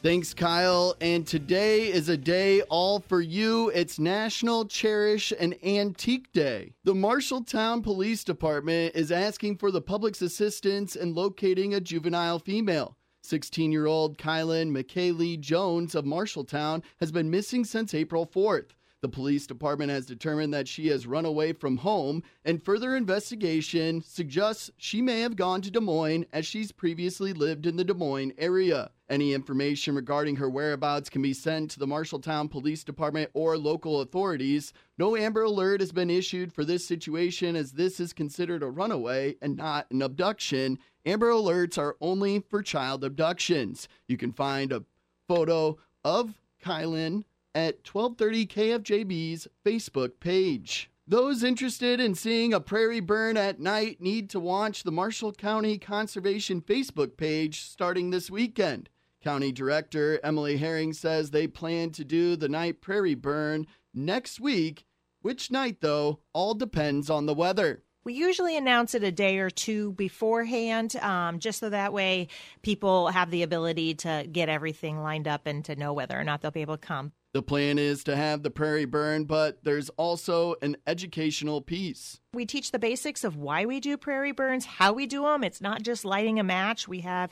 Thanks, Kyle. And today is a day all for you. It's National Cherish an Antique Day. The Marshalltown Police Department is asking for the public's assistance in locating a juvenile female. 16-year-old Kylan McKaylee Jones of Marshalltown has been missing since April 4th. The police department has determined that she has run away from home, and further investigation suggests she may have gone to Des Moines as she's previously lived in the Des Moines area. Any information regarding her whereabouts can be sent to the Marshalltown Police Department or local authorities. No Amber Alert has been issued for this situation, as this is considered a runaway and not an abduction. Amber Alerts are only for child abductions. You can find a photo of Kylan at 1230 KFJB's Facebook page. Those interested in seeing a prairie burn at night need to watch the Marshall County Conservation Facebook page starting this weekend. County Director Emily Herring says they plan to do the night prairie burn next week. Which night, though, all depends on the weather. We usually announce it a day or two beforehand, just so that way people have the ability to get everything lined up and to know whether or not they'll be able to come. The plan is to have the prairie burn, but there's also an educational piece. We teach the basics of why we do prairie burns, how we do them. It's not just lighting a match. We have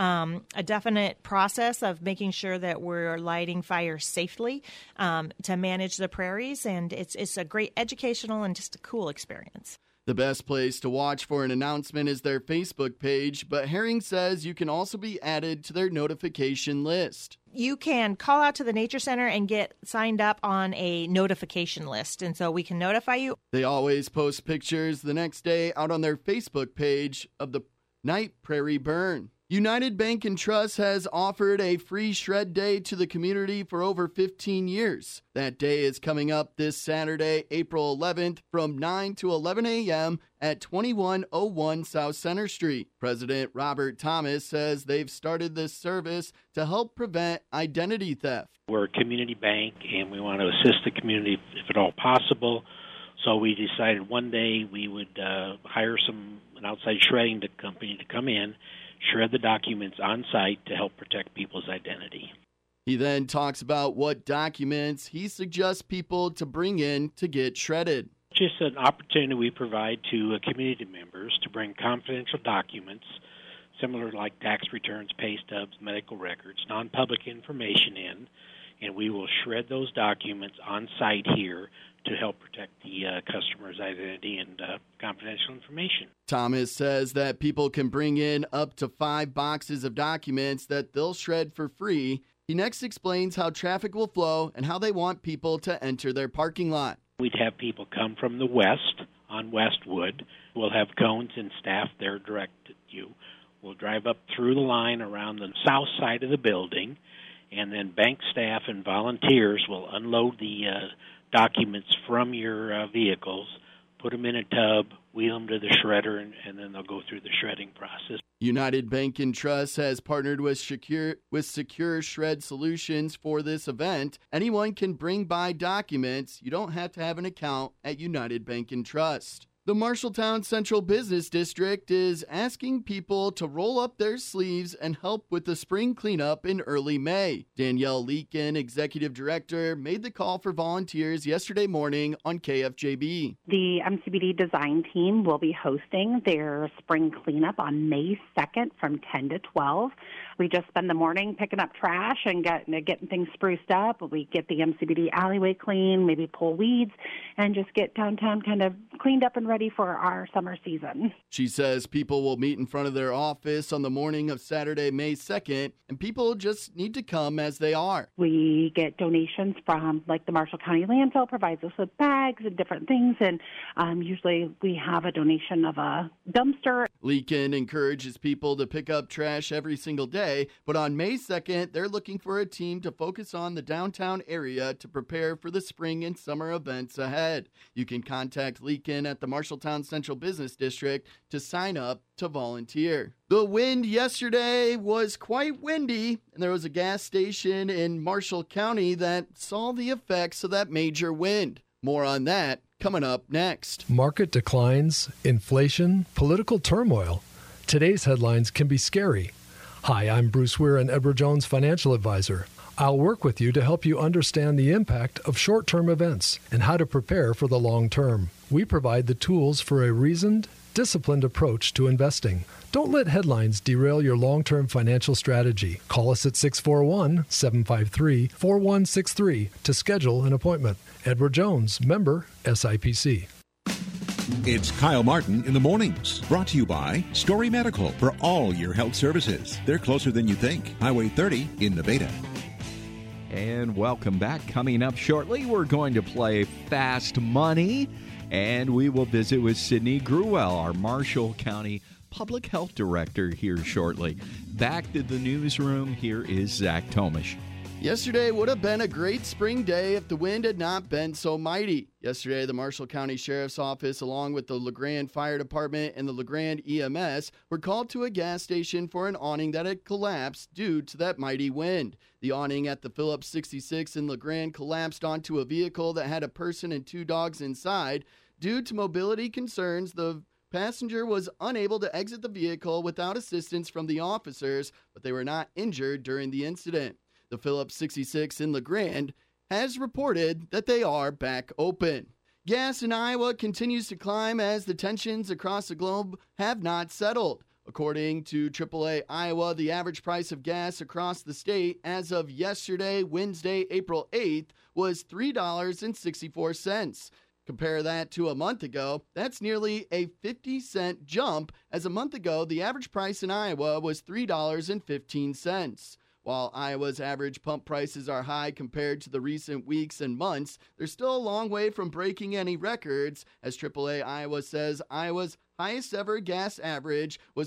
a definite process of making sure that we're lighting fires safely to manage the prairies, and it's a great educational and just a cool experience. The best place to watch for an announcement is their Facebook page, but Herring says you can also be added to their notification list. You can call out to the Nature Center and get signed up on a notification list, and so we can notify you. They always post pictures the next day out on their Facebook page of the night prairie burn. United Bank and Trust has offered a free shred day to the community for over 15 years. That day is coming up this Saturday, April 11th from 9 to 11 a.m. at 2101 South Center Street. President Robert Thomas says they've started this service to help prevent identity theft. We're a community bank, and we want to assist the community if at all possible. So we decided one day we would hire an outside shredding company to come in, shred the documents on site to help protect people's identity. He then talks about what documents he suggests people to bring in to get shredded. Just an opportunity we provide to community members to bring confidential documents, similar like tax returns, pay stubs, medical records, non-public information in, and we will shred those documents on site here to help protect the customer's identity and confidential information. Thomas says that people can bring in up to 5 boxes of documents that they'll shred for free. He next explains how traffic will flow and how they want people to enter their parking lot. We'd have people come from the west on Westwood. We'll have cones and staff there direct at you. We'll drive up through the line around the south side of the building, and then bank staff and volunteers will unload the documents from your vehicles, put them in a tub, wheel them to the shredder, and then they'll go through the shredding process. United Bank and Trust has partnered with Secure Shred Solutions for this event. Anyone can bring by documents. You don't have to have an account at United Bank and Trust. The Marshalltown Central Business District is asking people to roll up their sleeves and help with the spring cleanup in early May. Danielle Leakin, Executive Director, made the call for volunteers yesterday morning on KFJB. The MCBD design team will be hosting their spring cleanup on May 2nd from 10 to 12. We just spend the morning picking up trash and getting things spruced up. We get the MCBD alleyway clean, maybe pull weeds, and just get downtown kind of cleaned up and ready for our summer season. She says people will meet in front of their office on the morning of Saturday, May 2nd, and people just need to come as they are. We get donations from, like, the Marshall County Landfill provides us with bags and different things, and usually we have a donation of a dumpster. Leakin encourages people to pick up trash every single day, but on May 2nd, they're looking for a team to focus on the downtown area to prepare for the spring and summer events ahead. You can contact Leakin at the Marshalltown Central Business District to sign up to volunteer. The wind yesterday was quite windy, and there was a gas station in Marshall County that saw the effects of that major wind. More on that coming up next. Market declines, inflation, political turmoil. Today's headlines can be scary. Hi, I'm Bruce Weir, an Edward Jones financial advisor. I'll work with you to help you understand the impact of short-term events and how to prepare for the long term. We provide the tools for a reasoned, disciplined approach to investing. Don't let headlines derail your long-term financial strategy. Call us at 641-753-4163 to schedule an appointment. Edward Jones, member SIPC. It's Kyle Martin in the mornings, brought to you by Story Medical for all your health services. They're closer than you think. Highway 30 in Nevada. And welcome back. Coming up shortly, we're going to play Fast Money, and we will visit with Sydney Gruwell, our Marshall County Public Health Director, here shortly. Back to the newsroom, here is Zach Tomish. Yesterday would have been a great spring day if the wind had not been so mighty. Yesterday, the Marshall County Sheriff's Office, along with the LeGrand Fire Department and the LeGrand EMS, were called to a gas station for an awning that had collapsed due to that mighty wind. The awning at the Phillips 66 in LeGrand collapsed onto a vehicle that had a person and 2 dogs inside. Due to mobility concerns, the passenger was unable to exit the vehicle without assistance from the officers, but they were not injured during the incident. The Phillips 66 in LeGrand has reported that they are back open. Gas in Iowa continues to climb as the tensions across the globe have not settled. According to AAA Iowa, the average price of gas across the state as of yesterday, Wednesday, April 8th, was $3.64. Compare that to a month ago, that's nearly a 50-cent jump, as a month ago, the average price in Iowa was $3.15. While Iowa's average pump prices are high compared to the recent weeks and months, they're still a long way from breaking any records, as AAA Iowa says Iowa's highest ever gas average was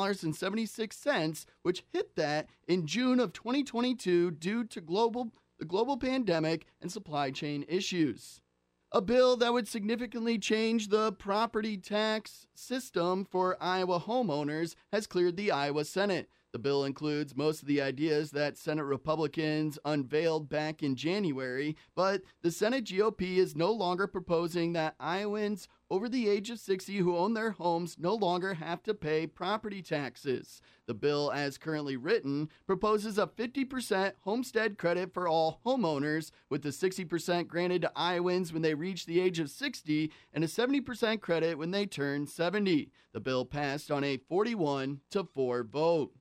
$4.76, which hit that in June of 2022 due to the global pandemic and supply chain issues. A bill that would significantly change the property tax system for Iowa homeowners has cleared the Iowa Senate. The bill includes most of the ideas that Senate Republicans unveiled back in January, but the Senate GOP is no longer proposing that Iowans over the age of 60 who own their homes no longer have to pay property taxes. The bill, as currently written, proposes a 50% homestead credit for all homeowners, with the 60% granted to Iowans when they reach the age of 60 and a 70% credit when they turn 70. The bill passed on a 41-4 vote.